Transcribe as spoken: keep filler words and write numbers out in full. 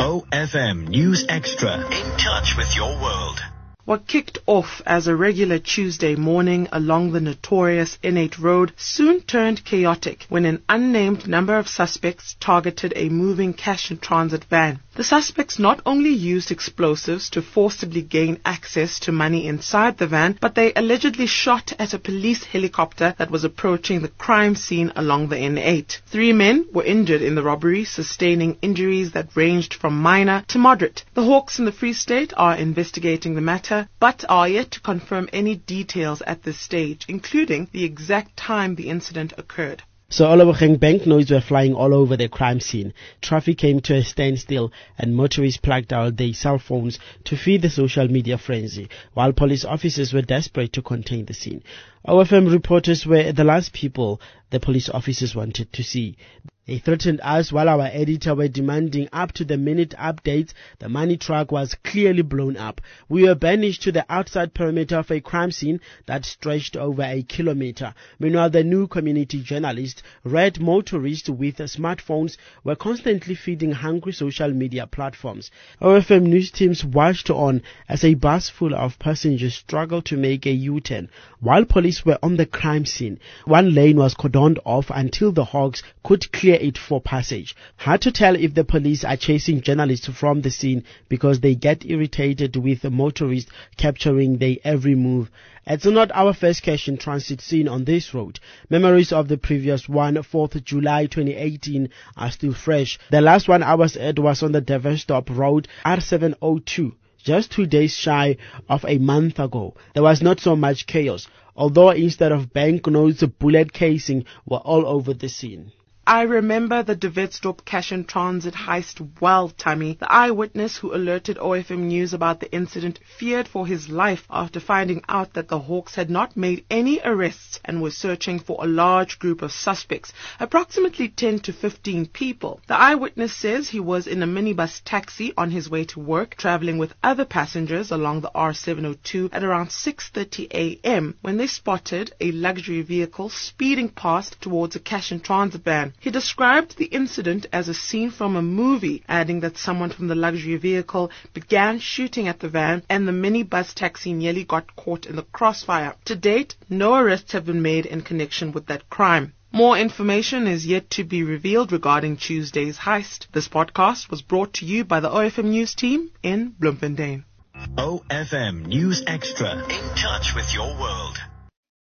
O F M News Extra. In touch with your world. What kicked off as a regular Tuesday morning along the notorious N eight road soon turned chaotic when an unnamed number of suspects targeted a moving cash and transit van. The suspects not only used explosives to forcibly gain access to money inside the van, but they allegedly shot at a police helicopter that was approaching the crime scene along the N eight. Three men were injured in the robbery, sustaining injuries that ranged from minor to moderate. The Hawks in the Free State are investigating the matter, but are yet to confirm any details at this stage, including the exact time the incident occurred. So Olabokeng banknotes were flying all over the crime scene. Traffic came to a standstill and motorists plugged out their cell phones to feed the social media frenzy, while police officers were desperate to contain the scene. O F M reporters were the last people the police officers wanted to see. They threatened us while our editor were demanding up-to-the-minute updates. The money truck was clearly blown up. We were banished to the outside perimeter of a crime scene that stretched over a kilometer. Meanwhile, the new community journalists, red motorists with smartphones, were constantly feeding hungry social media platforms. O F M news teams watched on as a bus full of passengers struggled to make a U-turn. While police were on the crime scene, one lane was cordoned off until the Hawks could clear it for passage. Hard to tell if the police are chasing journalists from the scene because they get irritated with the motorists capturing their every move. It's not our first cash and transit scene on this road. Memories of the previous one, fourth of July twenty eighteen, are still fresh. The last one I was at was on the Deverstop Road, R seven oh two. Just two days shy of a month ago. There was not so much chaos, although instead of banknotes, bullet casing were all over the scene. I remember the Deverstop cash and transit heist well, Tammy. The eyewitness who alerted O F M News about the incident feared for his life after finding out that the Hawks had not made any arrests and were searching for a large group of suspects, approximately ten to fifteen people. The eyewitness says he was in a minibus taxi on his way to work, traveling with other passengers along the R seven oh two at around six thirty a m when they spotted a luxury vehicle speeding past towards a cash and transit van. He described the incident as a scene from a movie, adding that someone from the luxury vehicle began shooting at the van and the minibus taxi nearly got caught in the crossfire. To date, no arrests have been made in connection with that crime. More information is yet to be revealed regarding Tuesday's heist. This podcast was brought to you by the O F M News team in Bloemfontein. O F M News Extra. In touch with your world.